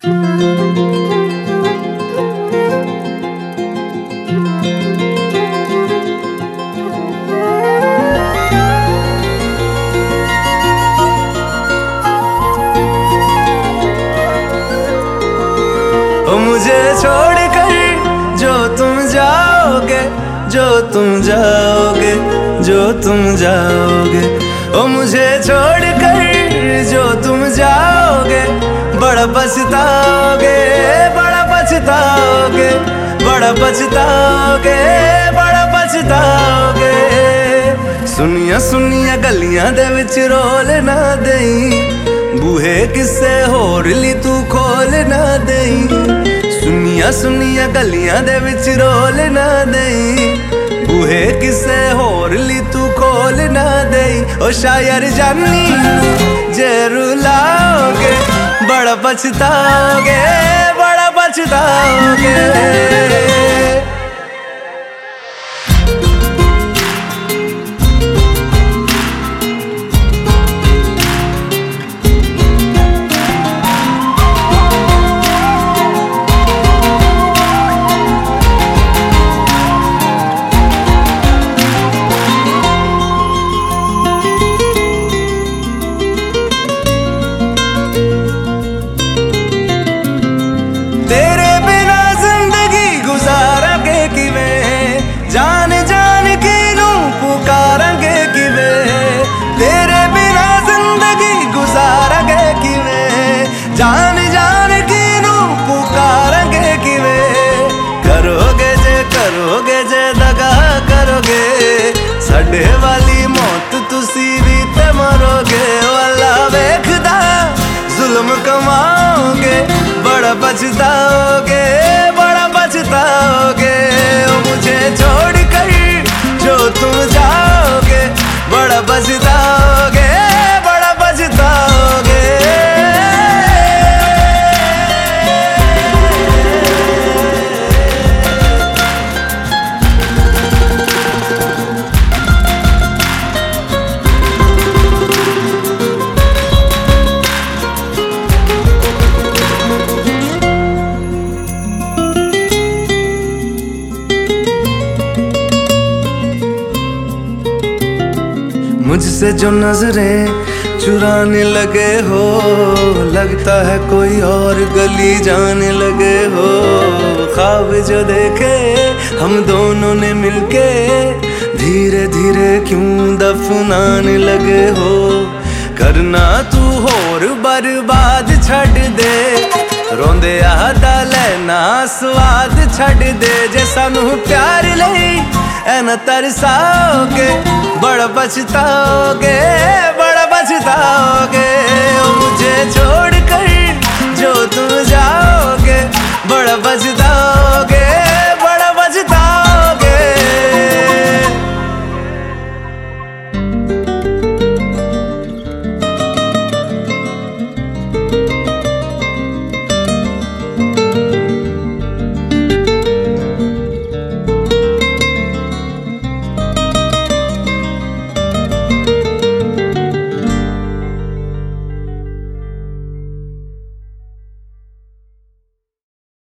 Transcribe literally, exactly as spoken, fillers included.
मुझे छोड़कर जो तुम जाओगे, जो तुम जाओगे, जो तुम जाओगे, ओ मुझे छोड़कर जो तुम जाओगे, बड़ा पछताओगे, बड़ा पछताओगे, बड़ा पछताओगे, बड़ा पछताओगे। सुनिया सुनिया गलियां दे विच रोल ना देई, बूहे किसे होर ली तू खोल ना देई। सुनिया सुनिया गलियां दे विच रोल ना देई, बूहे किसे होर ली तू खोल ना देई। ओ शायर जानी जे रुलाओगे, बड़ा पछताओगे, बड़ा पछताओगे। तेरे बिना जिंदगी गुजारांगे किवें, जान जान के नू पुकारांगे किवें। तेरे बिना जिंदगी गुजारांगे किवें, जान जान के नू पुकारांगे किवें। करोगे जे करोगे जे दगा करोगे, साडे वाली मौत तुसी भी ते मरोगे। वाला वेखदा जुल्म कमाओगे, बड़ा पछताओगे, बड़ा पछताओगे। मुझे छोड़कर जो तुम जाओगे, बड़ा पछताओगे, बड़ा पछताओगे। मुझसे जो नजरें चुराने लगे हो, लगता है कोई और गली जाने लगे हो। ख्वाब जो देखे हम दोनों ने मिलके, धीरे धीरे क्यों दफनाने लगे हो। करना तू होर बर्बाद छड़ दे, रोंदे आदा लेना स्वाद छड़ दे। जे सानू प्यार लई ऐ न तरसाओगे, बड़ा पछताओगे।